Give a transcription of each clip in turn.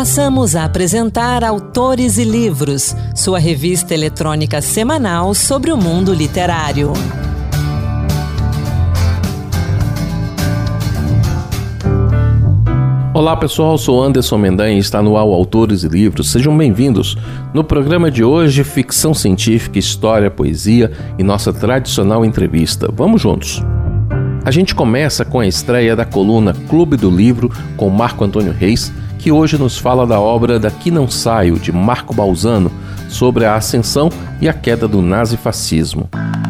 Passamos a apresentar Autores e Livros, sua revista eletrônica semanal sobre o mundo literário. Olá pessoal, sou Anderson Mendanha e está no ar Autores e Livros. Sejam bem-vindos. No programa de hoje, ficção científica, história, poesia e nossa tradicional entrevista. Vamos juntos! A gente começa com a estreia da coluna Clube do Livro com Marco Antônio Reis, que hoje nos fala da obra Daqui Não Saio, de Marco Balzano, sobre a ascensão e a queda do nazifascismo.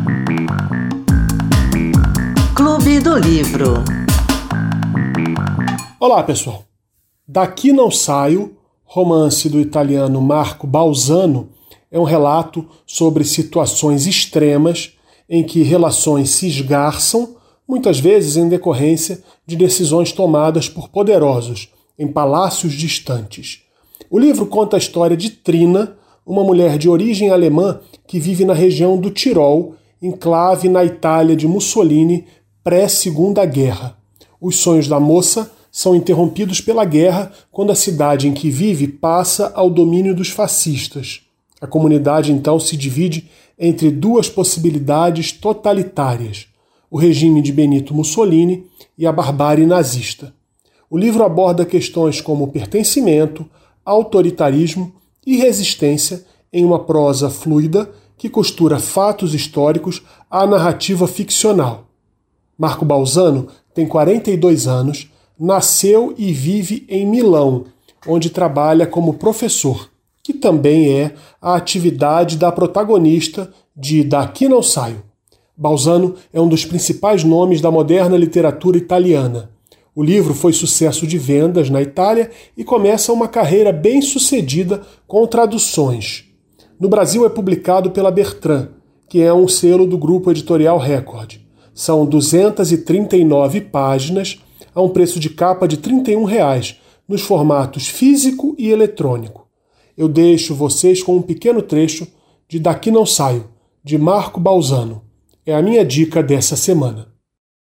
Clube do Livro. Olá, pessoal. Daqui Não Saio, romance do italiano Marco Balzano, é um relato sobre situações extremas em que relações se esgarçam, muitas vezes em decorrência de decisões tomadas por poderosos em palácios distantes. O livro conta a história de Trina, uma mulher de origem alemã que vive na região do Tirol, enclave na Itália de Mussolini, pré-Segunda Guerra. Os sonhos da moça são interrompidos pela guerra quando a cidade em que vive passa ao domínio dos fascistas. A comunidade então se divide entre duas possibilidades totalitárias: o regime de Benito Mussolini e a barbárie nazista. O livro aborda questões como pertencimento, autoritarismo e resistência em uma prosa fluida que costura fatos históricos à narrativa ficcional. Marco Balzano tem 42 anos, nasceu e vive em Milão, onde trabalha como professor, que também é a atividade da protagonista de Daqui Não Saio. Balzano é um dos principais nomes da moderna literatura italiana. O livro foi sucesso de vendas na Itália e começa uma carreira bem-sucedida com traduções. No Brasil é publicado pela Bertrand, que é um selo do grupo editorial Record. São 239 páginas, a um preço de capa de R$ 31, nos formatos físico e eletrônico. Eu deixo vocês com um pequeno trecho de Daqui Não Saio, de Marco Balzano. É a minha dica dessa semana.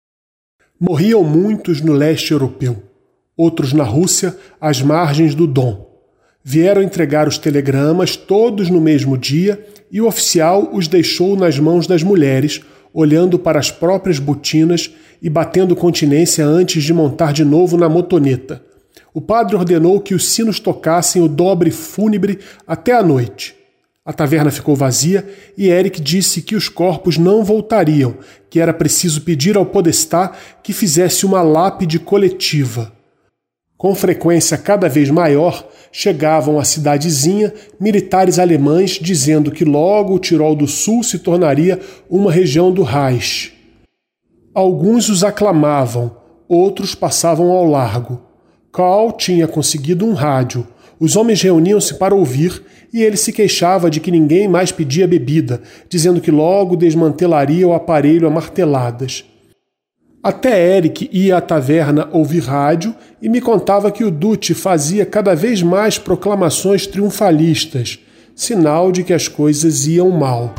Morriam muitos no leste europeu, outros na Rússia, às margens do Don. Vieram entregar os telegramas todos no mesmo dia e o oficial os deixou nas mãos das mulheres, olhando para as próprias botinas e batendo continência antes de montar de novo na motoneta. O padre ordenou que os sinos tocassem o dobre fúnebre até a noite. A taverna ficou vazia e Eric disse que os corpos não voltariam, que era preciso pedir ao podestá que fizesse uma lápide coletiva. Com frequência cada vez maior, chegavam à cidadezinha militares alemães dizendo que logo o Tirol do Sul se tornaria uma região do Reich. Alguns os aclamavam, outros passavam ao largo. Karl tinha conseguido um rádio. Os homens reuniam-se para ouvir e ele se queixava de que ninguém mais pedia bebida, dizendo que logo desmantelaria o aparelho a marteladas. Até Eric ia à taverna ouvir rádio e me contava que o Duce fazia cada vez mais proclamações triunfalistas, sinal de que as coisas iam mal.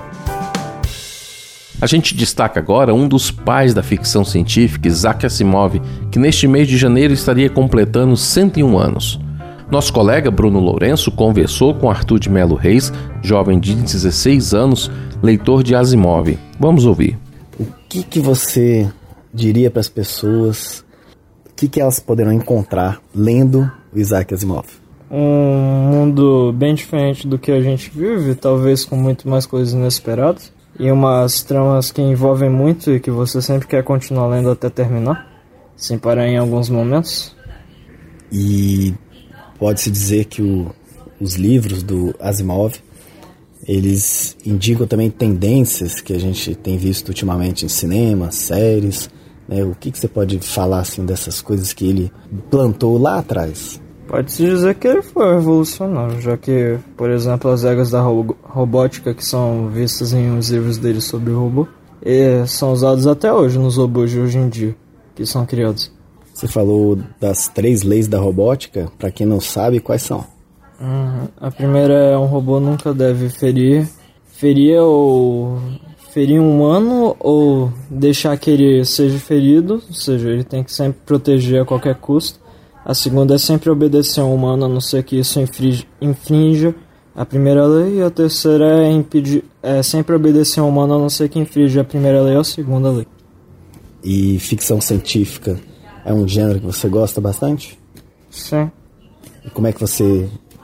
A gente destaca agora um dos pais da ficção científica, Isaac Asimov, que neste mês de janeiro estaria completando 101 anos. Nosso colega Bruno Lourenço conversou com Arthur de Melo Reis, jovem de 16 anos, leitor de Asimov. Vamos ouvir. O que você diria para as pessoas, o que elas poderão encontrar lendo o Isaac Asimov? Um mundo bem diferente do que a gente vive, talvez com muito mais coisas inesperadas, e umas tramas que envolvem muito e que você sempre quer continuar lendo até terminar, sem parar em alguns momentos. E pode-se dizer que os livros do Asimov, eles indicam também tendências que a gente tem visto ultimamente em cinema, séries, né? O que você pode falar assim, dessas coisas que ele plantou lá atrás? Pode-se dizer que ele foi revolucionário, já que, por exemplo, as regras da robótica que são vistas em uns livros dele sobre o robô, são usadas até hoje nos robôs de hoje em dia, que são criados. Você falou das 3 leis da robótica, para quem não sabe, quais são? A primeira é: um robô nunca deve ferir um humano ou deixar que ele seja ferido, ou seja, ele tem que sempre proteger a qualquer custo. A segunda é sempre obedecer ao humano, a não ser que isso infrinja a primeira lei. E a terceira é sempre obedecer ao humano, a não ser que infrinja a primeira lei ou a segunda lei. E ficção científica é um gênero que você gosta bastante? Sim. E como é que você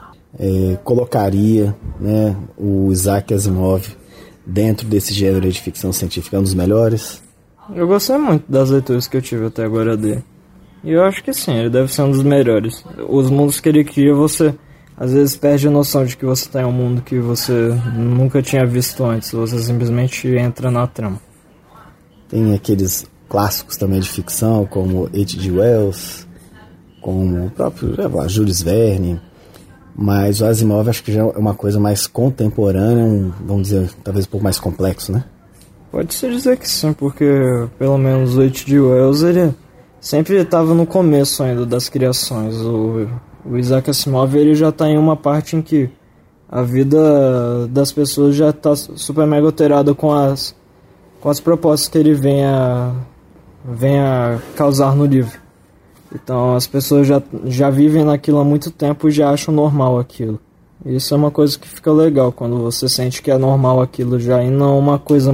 colocaria, né, o Isaac Asimov dentro desse gênero de ficção científica? É um dos melhores? Eu gostei muito das leituras que eu tive até agora dele. E eu acho que sim, ele deve ser um dos melhores. Os mundos que ele cria, você às vezes perde a noção de que você está em um mundo que você nunca tinha visto antes. Você simplesmente entra na trama. Tem aqueles clássicos também de ficção, como H.G. Wells, como o próprio Jules Verne. Mas o Asimov acho que já é uma coisa mais contemporânea, vamos dizer, talvez um pouco mais complexo, né? Pode-se dizer que sim, porque pelo menos o H.G. Wells, ele sempre estava no começo ainda das criações. O Isaac Asimov, ele já está em uma parte em que a vida das pessoas já está super mega alterada com as propostas que ele vem a causar no livro. Então as pessoas já vivem naquilo há muito tempo e já acham normal aquilo. Isso é uma coisa que fica legal, quando você sente que é normal aquilo já, e não uma coisa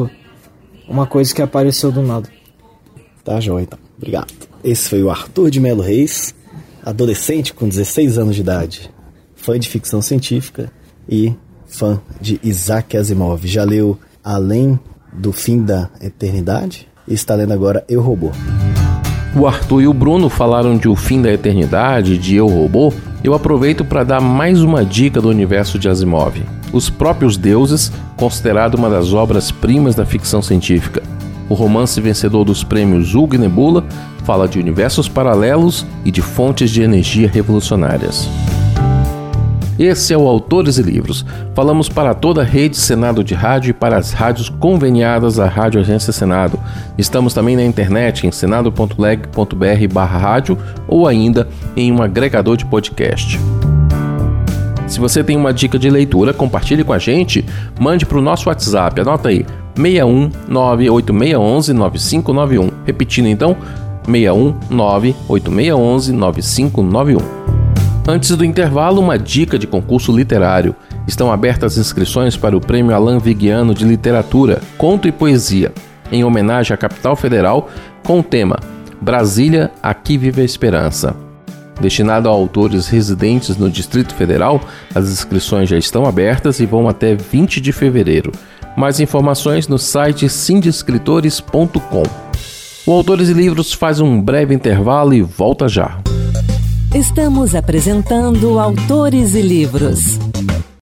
que apareceu do nada. Tá joia, então. Obrigado. Esse foi o Arthur de Melo Reis, adolescente com 16 anos de idade, fã de ficção científica e fã de Isaac Asimov. Já leu Além do Fim da Eternidade e está lendo agora Eu, Robô. O Arthur e o Bruno falaram de O Fim da Eternidade, de Eu, Robô. Eu aproveito para dar mais uma dica do universo de Asimov. Os Próprios Deuses, considerado uma das obras-primas da ficção científica. O romance vencedor dos prêmios Hugo e Nebula fala de universos paralelos e de fontes de energia revolucionárias. Esse é o Autores e Livros. Falamos para toda a rede Senado de Rádio e para as rádios conveniadas à Rádio Agência Senado. Estamos também na internet em senado.leg.br/rádio ou ainda em um agregador de podcast. Se você tem uma dica de leitura, compartilhe com a gente, mande para o nosso WhatsApp, anota aí, 61986119591. Repetindo então, 61986119591. Antes do intervalo, uma dica de concurso literário. Estão abertas inscrições para o Prêmio Alain Vigiano de Literatura, Conto e Poesia, em homenagem à Capital Federal, com o tema Brasília, Aqui Vive a Esperança. Destinado a autores residentes no Distrito Federal, as inscrições já estão abertas e vão até 20 de fevereiro. Mais informações no site sindescritores.com. O Autores e Livros faz um breve intervalo e volta já. Estamos apresentando Autores e Livros.